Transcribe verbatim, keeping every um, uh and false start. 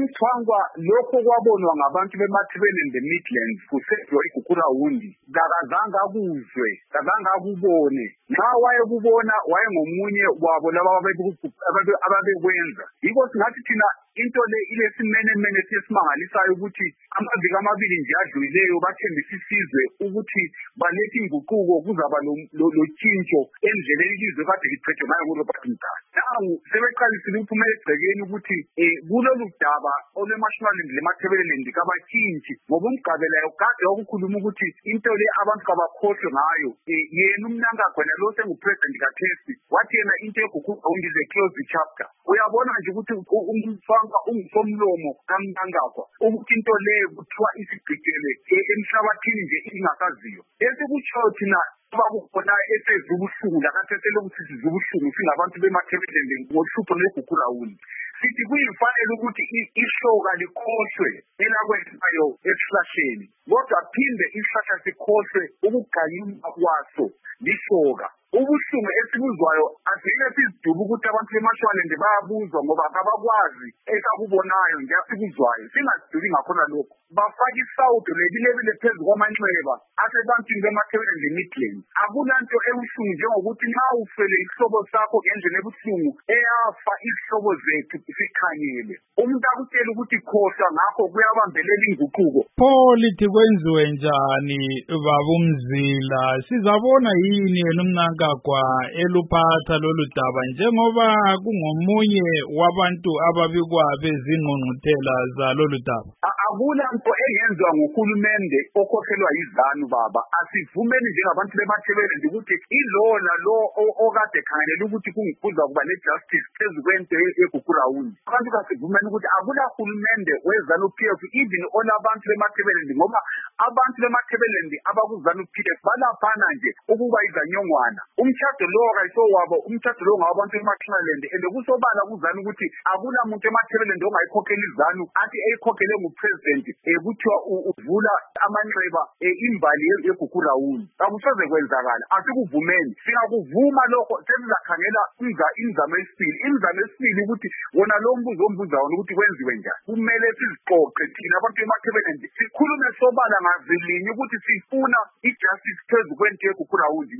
umthwangwa lokho kwabonwa ngabantu bemathebeleni the Midlands kusenziwa iGugurawundi kakazange akuzwe kakazange akubone nxa wayekubona wayengomunye wabo laba ababekwenza yiko singathi thina into le ilesimenemene sesimangalisayo ukuthi amaviki amabili nje adlulileyo bathembisa isizwe ukuthi balethe inguquko kuzaba lotshintsho endleleni ilizwe kade liphethwe ngayo nguRobert Mugabe. Nawu sebeqalisile ukuphumela egcekeni ukuthi kulolu daba olweMashonaland lemathebeleni kabantshintshi ngoba uMgabe layo kade wakukhuluma ukuthi into le abantu kabakhohlwe ngayo yena umnankagwena lo sengupresident kaThesi wathi yena into yeGugurawundi is a closed chapter. Uyabona nje ukuthi umfanga ungusomlomo kamnankagwa ukuthi into le kuthiwa isigcikele emhlabathini nje ingasaziyo esikutsho thina bakukhona esezubuhlungu lakaseselokuthi sizubuhlungu singabantu bemathebeleni ngohlupho lweGugurawundi sithi kuyifanele ukuthi ihloka likhohlwe elakwenzayo esihlahleni kodwa phinde isihlahla sikhohlwe ukuganyulwa kwaso lihloka. Ubuhlungu esibuzwayo asike siziduba ukuthi abantu beMashonaland bayabuzwa ngoba kabakwazi ekakubonayo nje asikuzwayo singazidubi ngakhona lokho bafaka isawudo lebilebile phezu kwamanxeba asebantwini bemathebeleni the Midlands. Akulanto ebuhlungu njengokuthi nxa ufele isihlobo sakho ngendlela ebuhlungu eyafa izihlobo zethu sikhanyele umuntu akutshela ukuthi khohlwa ngakho kuyabambelela inguquko. Pho lithi kwenziwe njani babumzila sizabona yini yena umnankagwa eluphatha lolu daba njengoba kungomunye wabantu ababikwa bezingqungquthela zalolu daba? Akula nto engenziwa nguhulumende okhokhelwa yizanu baba asivumeni njengabantu bemathebeleni ukuthi ilo lo okade khangelela ukuthi kungibuza kuba nejustice phezu kwento yeGugurawundi abantu kasivumeni ukuthi akula hulumende wezanu P F even olabantu bemathebeleni ngoba abantu bemathebeleni abakuzanu P F balaphana nje ukuba izanyongwana umtshado lo kayiso wabo umtshado lo ngabantu bemathebeleni ende kusobala kuzanu ukuthi akula muntu emathebeleni ongayikhokhela izanu athi eyikhokhele ngupresident ekuthiwa uvula amanxeba imbali yeGugurawundi akusoze kwenzakala asikuvumeni singakuvuma lokho sesizakhangela imizamo esibili imizamo esibili ukuthi wona lo mbuzo ombuza wona ukuthi kwenziwe njani kumele siziqoqe thina abantu bemathebeleni sikhulume sobala ngazilinye ukuthi sifuna ijustice phezu kwento yeGugurawundi.